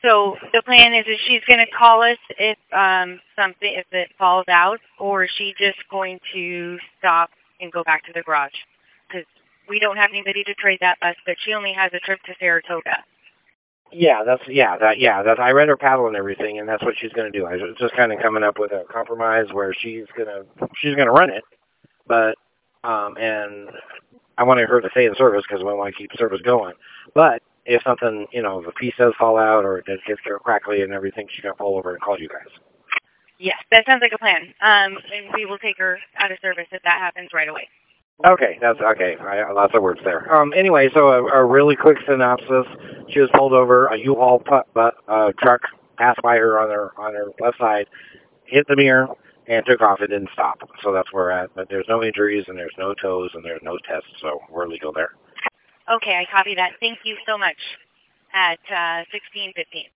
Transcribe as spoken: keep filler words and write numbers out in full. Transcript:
So the plan is that she's going to call us if um, something, if it falls out, or is she just going to stop and go back to the garage? Because we don't have anybody to trade that bus, but she only has a trip to Saratoga. Yeah, that's yeah, that yeah, that I read her paddle and everything, and that's what she's going to do. I was just kind of coming up with a compromise where she's gonna she's gonna run it, but um, and I wanted her to stay in service because we want to keep service going. But if something, you know, the piece does fall out or it gets crackly and everything, she's gonna fall over and call you guys. Yes, that sounds like a plan. Um, and we will take her out of service if that happens right away. Okay, that's okay. I, lots of words there. Um, anyway, so a, a really quick synopsis. She was pulled over. A U-Haul uh, truck passed by her on her on her left side, hit the mirror, and took off. It didn't stop. So that's where we're at. But there's no injuries, and there's no tows, and there's no tests. So we're legal there. Okay, I copy that. Thank you so much. At uh, sixteen fifteen.